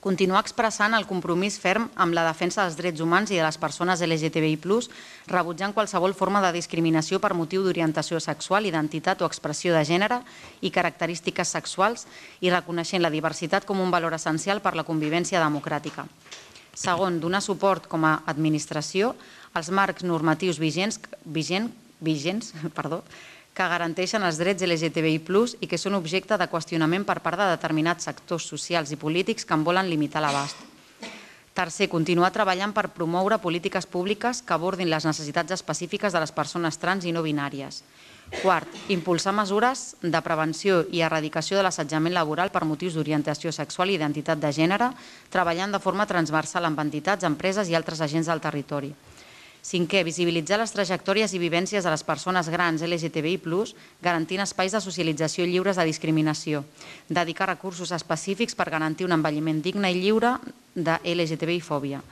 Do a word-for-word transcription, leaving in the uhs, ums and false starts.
Continuar expressant el compromís ferm amb la defensa dels drets humans i de les persones L G T B I plus, rebutjant qualsevol forma de discriminació per motiu d'orientació sexual, identitat o expressió de gènere i característiques sexuals i reconeixent la diversitat com un valor essencial per la convivència democràtica. Segon, donar suport com a administració als marcs normatius vigents, vigent, vigents perdó, que garanteixen els drets L G T B I plus i que són objecte de qüestionament per part de determinats sectors socials i polítics que en volen limitar l'abast. Tercer, continuar treballant per promoure polítiques públiques que abordin les necessitats específiques de les persones trans i no binàries. Quart, impulsar mesures de prevenció i erradicació de l'assetjament laboral per motius d'orientació sexual i identitat de gènere, treballant de forma transversal amb entitats, empreses i altres agents del territori. Cinquè, visibilitzar les trajectòries i vivències de les persones grans L G T B I plus, garantint espais de socialització lliures de discriminació. Dedicar recursos específics per garantir un envelliment digne i lliure de L G T B I fòbia.